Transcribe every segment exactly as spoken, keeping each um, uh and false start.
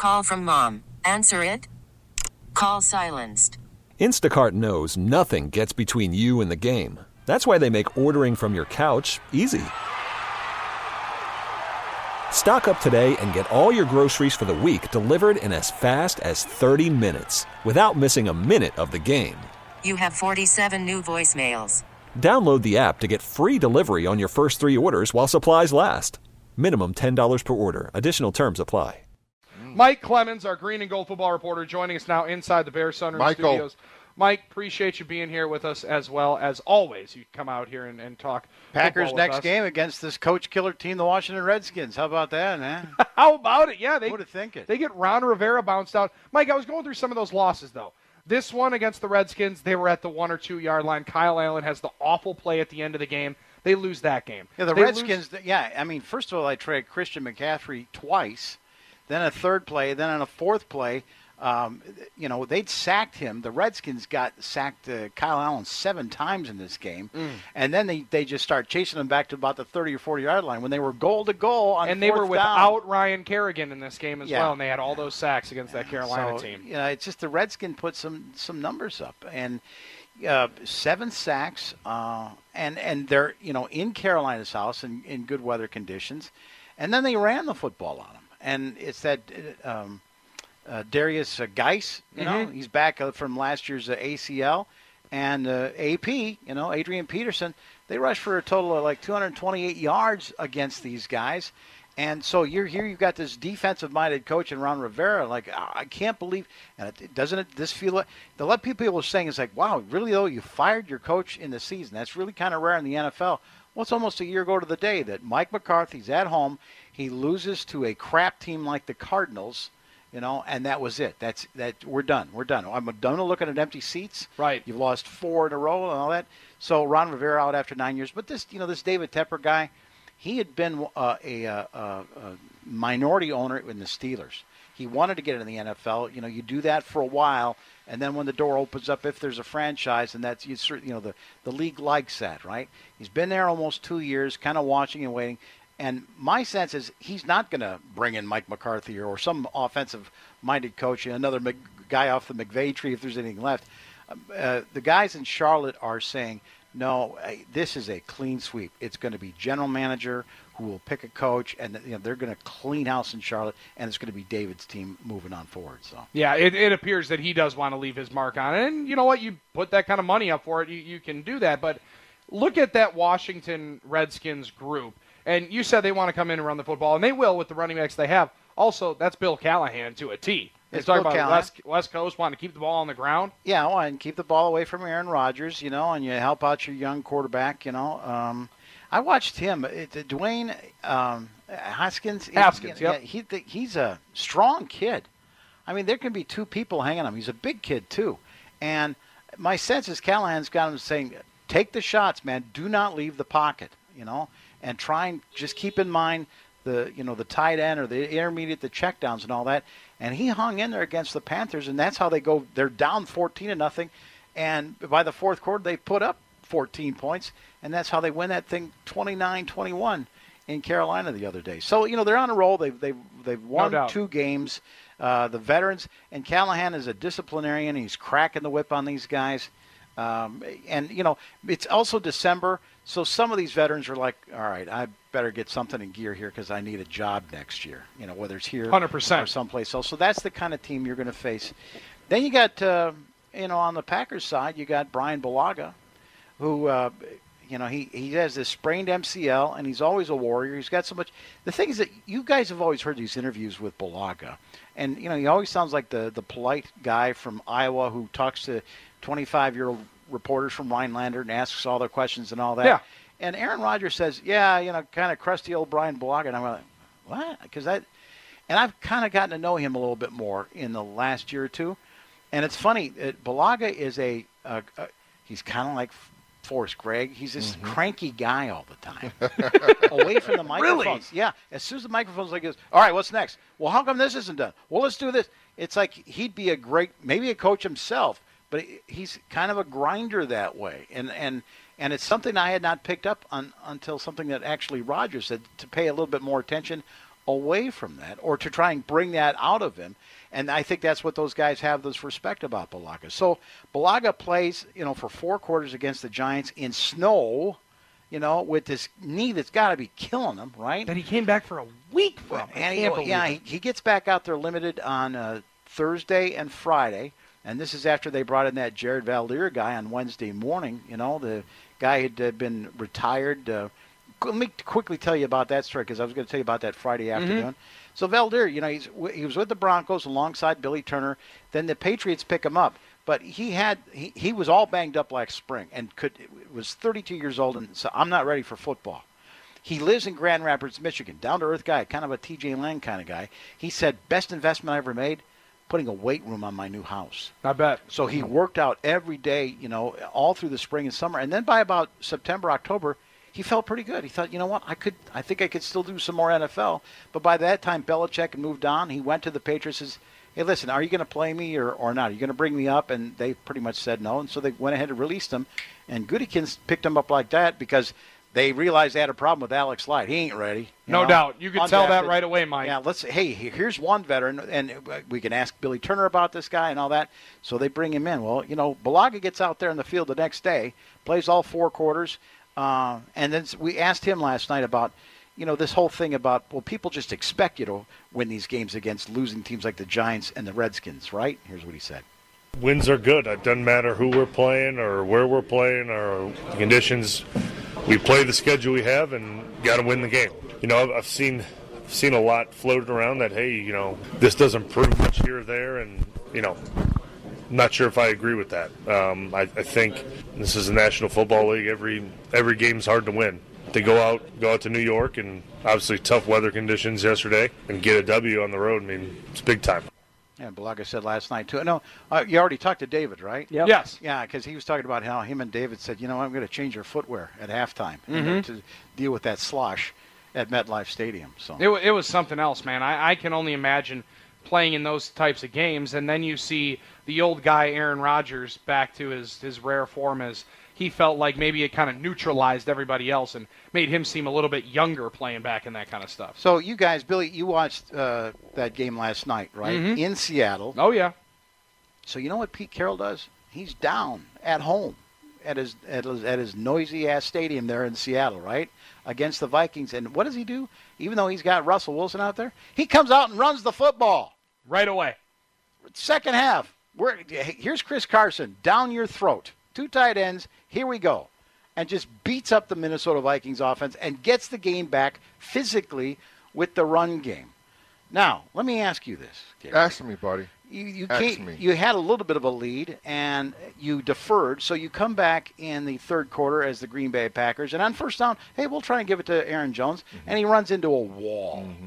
Call from mom. Answer it. Call silenced. Instacart knows nothing gets between you and the game. That's why they make ordering from your couch easy. Stock up today and get all your groceries for the week delivered in as fast as thirty minutes without missing a minute of the game. You have forty-seven new voicemails. Download the app to get free delivery on your first three orders while supplies last. Minimum ten dollars per order. Additional terms apply. Mike Clemens, our green and gold football reporter, joining us now inside the Bears Sunroom Michael. Studios. Mike, appreciate you being here with us as well as always. You come out here and, and talk. Packers football with next us. game against this coach killer team, the Washington Redskins. How about that, man? How about it? Yeah, they Who'd have think it? They get Ron Rivera bounced out. Mike, I was going through some of those losses though. This one against the Redskins, they were at the one or two yard line. Kyle Allen has the awful play at the end of the game. They lose that game. Yeah, the They Redskins. lose- Yeah, I mean, first of all, I traded Christian McCaffrey twice, then a third play, then on a fourth play. Um, you know, they'd sacked him. The Redskins got sacked uh, Kyle Allen seven times in this game. Mm. And then they, they just start chasing him back to about the thirty or forty-yard line when they were goal to goal on and they were fourth without down. Ryan Kerrigan in this game as Yeah. well, and they had all those sacks against that Carolina so, team. You know, it's just the Redskins put some, some numbers up. And uh, seven sacks, uh, and, and they're, you know, in Carolina's house in, in good weather conditions. And then they ran the football on them. And it's that um, – Uh, Darius uh, Geis, you know, Mhm. he's back uh, from last year's uh, A C L, and uh, A P, you know, Adrian Peterson. They rushed for a total of like two hundred twenty-eight yards against these guys, and so you're here. You've got this defensive-minded coach in Ron Rivera. Like I can't believe, and it, it doesn't it this feel like the lot of people are saying is like, wow, really though, you fired your coach in the season. That's really kind of rare in the N F L. Well, it's almost a year ago to the day that Mike McCarthy's at home. He loses to a crap team like the Cardinals. You know, and that was it. That's that. We're done. We're done. I'm done looking at empty seats. Right. You've lost four in a row and all that. So Ron Rivera out after nine years. But this, you know, this David Tepper guy, he had been uh, a, a, a minority owner in the Steelers. He wanted to get into the N F L. You know, you do that for a while, and then when the door opens up, if there's a franchise, and that's you, you know, the the league likes that, right? He's been there almost two years, kind of watching and waiting. And my sense is he's not going to bring in Mike McCarthy or, or some offensive-minded coach, another Mc, guy off the McVay tree if there's anything left. Uh, the guys in Charlotte are saying, no, this is a clean sweep. It's going to be general manager who will pick a coach, and you know, they're going to clean house in Charlotte, and it's going to be David's team moving on forward. So Yeah, it, it appears that he does want to leave his mark on it. And you know what? You put that kind of money up for it, you, you can do that. But look at that Washington Redskins group. And you said they want to come in and run the football, and they will with the running backs they have. Also, that's Bill Callahan to a T. They It's talk Bill about Callahan. West, West Coast wanting to keep the ball on the ground. yeah, well, and keep the ball away from Aaron Rodgers, you know, and you help out your young quarterback, you know. Um, I watched him, it, Dwayne um, Haskins. Haskins, yeah, yep. he, he's a strong kid. I mean, there can be two people hanging on him. He's a big kid, too. And my sense is Callahan's got him saying, take the shots, man. Do not leave the pocket, you know, and try and just keep in mind the, you know, the tight end or the intermediate, the checkdowns and all that. And he hung in there against the Panthers, and that's how they go. They're down fourteen to nothing, and by the fourth quarter, they put up fourteen points, and that's how they win that thing twenty-nine twenty-one in Carolina the other day. So, you know, they're on a roll. They've, they've, they've won doubt. two games. Uh, the veterans, and Callahan is a disciplinarian. He's cracking the whip on these guys. Um, and, you know, it's also December, so some of these veterans are like, all right, I better get something in gear here because I need a job next year, you know, whether it's here one hundred percent. or someplace else. So that's the kind of team you're going to face. Then you got, uh, you know, on the Packers side, you got Brian Bulaga, who, uh, you know, he, he has this sprained M C L, and he's always a warrior. He's got so much. The thing is that you guys have always heard these interviews with Bulaga, and, you know, he always sounds like the, the polite guy from Iowa who talks to twenty-five-year-old reporters from Rhinelander and asks all their questions and all that. Yeah. And Aaron Rodgers says, yeah, you know, kind of crusty old Brian Bulaga. And I'm like, what? Because that, and I've kind of gotten to know him a little bit more in the last year or two. And it's funny, it, Bulaga is a, a, a he's kind of like Forrest Gregg. He's this mm-hmm. cranky guy all the time. Away from the microphones. Really? Yeah. As soon as the microphone's like this, all right, what's next? Well, how come this isn't done? Well, let's do this. It's like he'd be a great, maybe a coach himself, but he's kind of a grinder that way. And and and it's something I had not picked up on until something that actually Rodgers said, to pay a little bit more attention away from that or to try and bring that out of him. And I think that's what those guys have this respect about Bulaga. So Bulaga plays, you know, for four quarters against the Giants in snow, you know, with this knee that's got to be killing him, right? That he came back for a week from. And he, yeah, he, he gets back out there limited on uh, Thursday and Friday. And this is after they brought in that Jared Valdir guy on Wednesday morning. You know, the guy had uh, been retired. Uh, let me quickly tell you about that story because I was going to tell you about that Friday afternoon. Mm-hmm. So Valdir, you know, he's, he was with the Broncos alongside Billy Turner. Then the Patriots pick him up. But he had he, he was all banged up like spring and could was thirty-two years old and so I'm not ready for football. He lives in Grand Rapids, Michigan, down-to-earth guy, kind of a T J Lang kind of guy. He said, best investment I ever made, putting a weight room on my new house. I bet. So he worked out every day, you know, all through the spring and summer. And then by about September, October, he felt pretty good. He thought, you know what, I could, I think I could still do some more N F L. But by that time, Belichick had moved on. He went to the Patriots and says, hey, listen, are you going to play me or, or not? Are you going to bring me up? And they pretty much said no. And so they went ahead and released him. And Goodykins picked him up like that because they realized they had a problem with Alex Light. He ain't ready. No know? doubt. You could Undrafted. tell that right away, Mike. Yeah, let's hey, here's one veteran, and we can ask Billy Turner about this guy and all that. So they bring him in. Well, you know, Bulaga gets out there in the field the next day, plays all four quarters, uh, and then we asked him last night about, you know, this whole thing about, well, people just expect you to win these games against losing teams like the Giants and the Redskins, right? Here's what he said. Wins are good. It doesn't matter who we're playing or where we're playing or the conditions. We play the schedule we have and got to win the game. You know, I've, I've seen seen a lot floated around that, hey, you know, this doesn't prove much here or there, and, you know, I'm not sure if I agree with that. Um, I, I think this is a National Football League. Every every game's hard to win. They go out go out to New York and obviously tough weather conditions yesterday and get a W on the road. I mean, it's big time. Yeah, Bulaga said last night, too. No, uh, you already talked to David, right? Yep. Yes. Yeah, because he was talking about how him and David said, you know, I'm going to change your footwear at halftime mm-hmm. you know, to deal with that slosh at MetLife Stadium. So It, it was something else, man. I, I can only imagine playing in those types of games, and then you see the old guy Aaron Rodgers back to his, his rare form as he felt like maybe it kind of neutralized everybody else and made him seem a little bit younger playing back in that kind of stuff. So you guys, Billy, you watched uh, that game last night, right? Mm-hmm. In Seattle. Oh, yeah. So you know what Pete Carroll does? He's down at home at his at his, at his noisy-ass stadium there in Seattle, right, against the Vikings. And what does he do? Even though he's got Russell Wilson out there, he comes out and runs the football. Right away. Second half. We're, here's Chris Carson, down your throat. Two tight ends, here we go. And just beats up the Minnesota Vikings offense and gets the game back physically with the run game. Now, let me ask you this. Gary. Ask me, buddy. You, you, ask came, me. you had a little bit of a lead, and you deferred. So you come back in the third quarter as the Green Bay Packers. And on first down, hey, we'll try and give it to Aaron Jones. Mm-hmm. And he runs into a wall. Mm-hmm.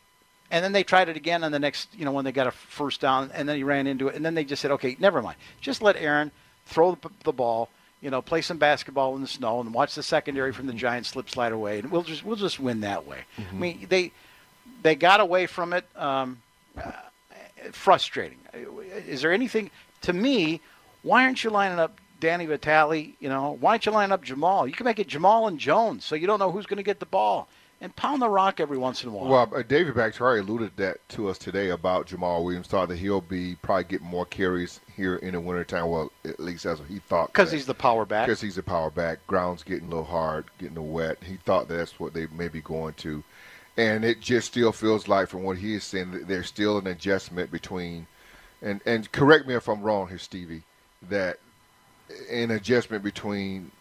And then they tried it again on the next, you know, when they got a first down, and then he ran into it. And then they just said, okay, never mind. Just let Aaron throw the, the ball, you know, play some basketball in the snow, and watch the secondary from the Giants slip slide away, and we'll just we'll just win that way. Mm-hmm. I mean, they they got away from it. Um, uh, frustrating. Is there anything to me? Why aren't you lining up Danny Vitale? You know, why aren't you lining up Jamal? You can make it Jamal and Jones, so you don't know who's going to get the ball. And pound the rock every once in a while. Well, uh, David Bakhtiari alluded that to us today about Jamal Williams. Thought that he'll be probably getting more carries here in the wintertime. Well, at least that's what he thought. Because he's the power back. Because he's the power back. Ground's getting a little hard, getting a little wet. He thought that that's what they may be going to. And it just still feels like, from what he is saying, that there's still an adjustment between, and, and correct me if I'm wrong here, Stevie, that an adjustment between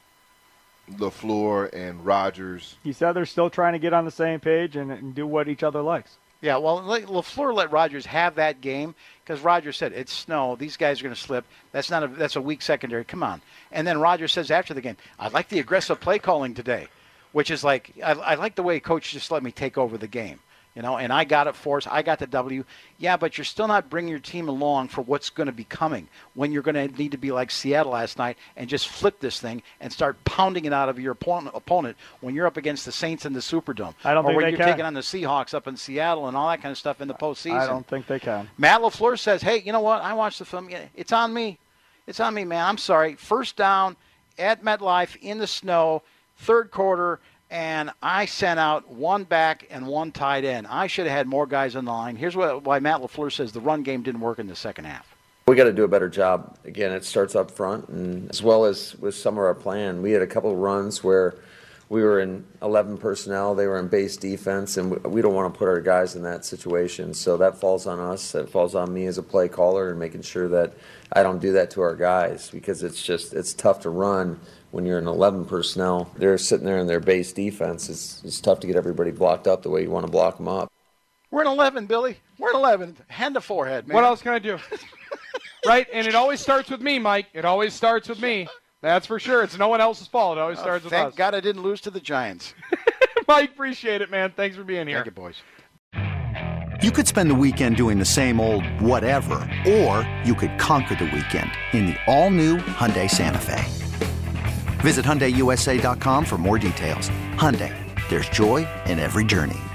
LaFleur and Rodgers. He said they're still trying to get on the same page and, and do what each other likes. Yeah, well, LaFleur let Rodgers have that game because Rodgers said, it's snow, these guys are going to slip. That's not a that's a weak secondary. Come on. And then Rodgers says after the game, I like the aggressive play calling today, which is like, I, I like the way coach just let me take over the game. You know, and I got it for us. I got the W. Yeah, but you're still not bringing your team along for what's going to be coming when you're going to need to be like Seattle last night and just flip this thing and start pounding it out of your opponent, opponent when you're up against the Saints in the Superdome. I don't or think when they you're can. taking on the Seahawks up in Seattle and all that kind of stuff in the postseason. I don't think they can. Matt LaFleur says, hey, you know what? I watched the film. It's on me. It's on me, man. I'm sorry. First down at MetLife in the snow, third quarter. and I sent out one back and one tight end. I should have had more guys on the line. Here's what, why Matt LaFleur says the run game didn't work in the second half. We got to do a better job. Again, it starts up front, and as well as with some of our plan. We had a couple of runs where we were in eleven personnel, they were in base defense, and we don't want to put our guys in that situation. So that falls on us. That falls on me as a play caller and making sure that I don't do that to our guys, because it's just it's tough to run when you're in eleven personnel. They're sitting there in their base defense. It's, it's tough to get everybody blocked up the way you want to block them up. We're in eleven, Billy. We're in eleven. Hand to forehead, man. What else can I do? Right? And it always starts with me, Mike. It always starts with me. That's for sure. It's no one else's fault. It always oh, starts with thank us. Thank God I didn't lose to the Giants. Mike, appreciate it, man. Thanks for being here. Thank you, boys. You could spend the weekend doing the same old whatever, or you could conquer the weekend in the all-new Hyundai Santa Fe. Visit Hyundai U S A dot com for more details. Hyundai, there's joy in every journey.